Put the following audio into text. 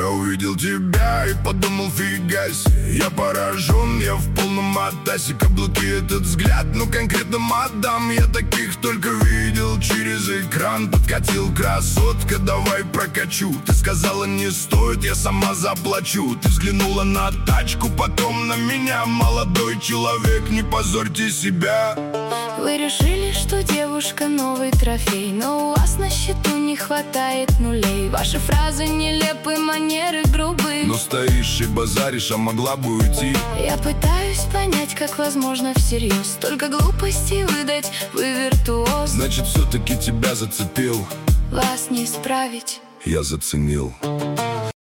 Я увидел тебя и подумал, фига себе. Я поражен, я в полном атасе. Каблуки, этот взгляд, ну конкретно мадам. Я таких только видел через экран. Подкатил красотка, давай прокачу. Ты сказала, не стоит, я сама заплачу. Ты взглянула на тачку, потом на меня. Молодой человек, не позорьте себя. Вы решили, что девушка новый трофей, но у вас на счету не хватает нулей. Ваши фразы нелепы, манеры грубые. Но стоишь и базаришь, а могла бы уйти. Я пытаюсь понять, как возможно всерьез столько глупостей выдать, вы виртуоз. Значит, все-таки тебя зацепил. Вас не исправить. Я заценил.